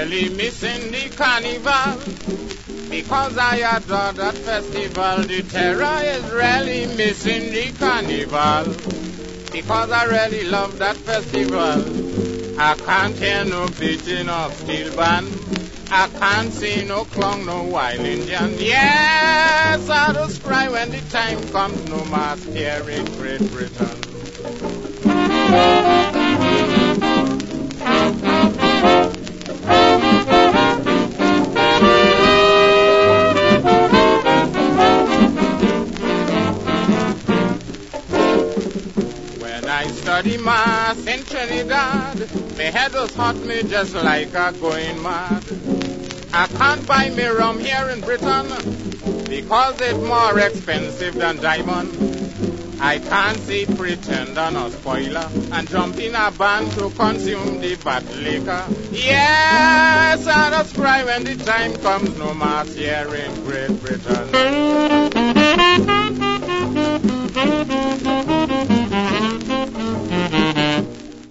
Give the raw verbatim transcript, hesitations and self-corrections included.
really missing the carnival. Because I adore that festival, the terror is really missing the carnival. Because I really love that festival. I can't hear no beating of steel band. I can't see no clown, no wild Indian. Yes, I just cry when the time comes, no mass here in Great Britain. When I study math in Trinidad, my head was hot me just like a going mad. I can't buy me rum here in Britain because it's more expensive than diamond. I can't see pretend on a spoiler and jump in a band to consume the bad liquor. Yes, I just cry when the time comes, no mass here in Great Britain.